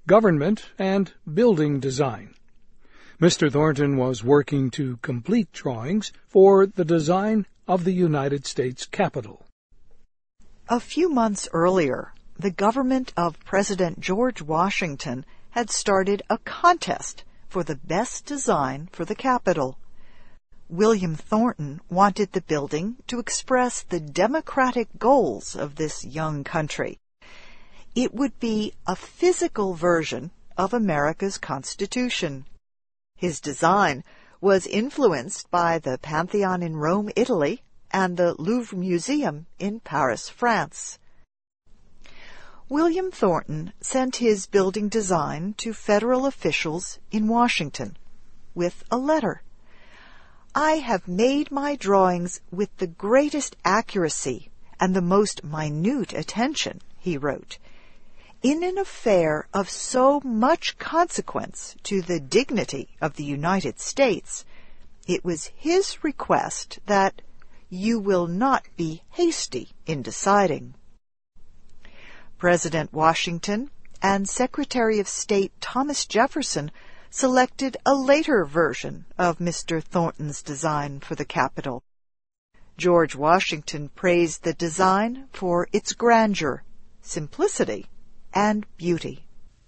government, and building design. Mr. Thornton was working to complete drawings for the design of the United States Capitol. A few months earlier, the government of President George Washington had started a contest for the best design for the Capitol. William Thornton wanted the building to express the democratic goals of this young country. It would be a physical version of America's Constitution. His design was influenced by the Pantheon in Rome, Italy, and the Louvre Museum in Paris, France. William Thornton sent his building design to federal officials in Washington with a letter. "I have made my drawings with the greatest accuracy and the most minute attention," he wrote. "In an affair of so much consequence to the dignity of the United States, it was his request that you will not be hasty in deciding." President Washington and Secretary of State Thomas Jefferson selected a later version of Mr. Thornton's design for the Capitol. George Washington praised the design for its grandeur, simplicity, and beauty.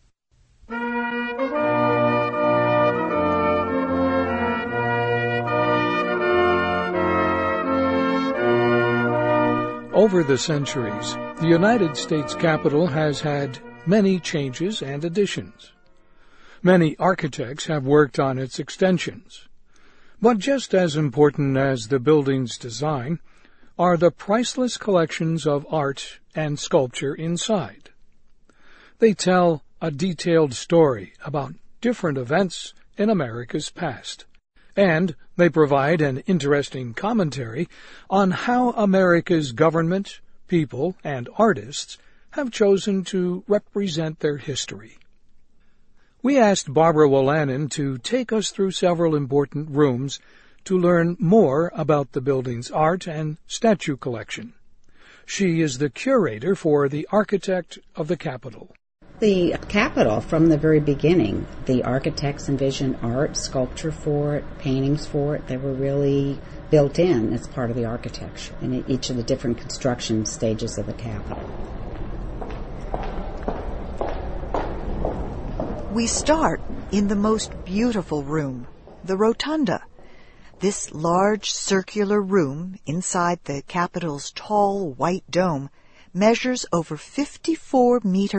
Over the centuries, the United States Capitol has had many changes and additions. Many architects have worked on its extensions. But just as important as the building's design are the priceless collections of art and sculpture inside. They tell a detailed story about different events in America's past, and they provide an interesting commentary on how America's government, people, and artists have chosen to represent their history. We asked Barbara Wolanin to take us through several important rooms to learn more about the building's art and statue collection. She is the curator for the architect of the Capitol. The Capitol, from the very beginning, the architects envisioned art, sculpture for it, paintings for it. They were really built in as part of the architecture in each of the different construction stages of the Capitol. We start in the most beautiful room, the Rotunda. This large circular room inside the Capitol's tall white dome measures over 54 meters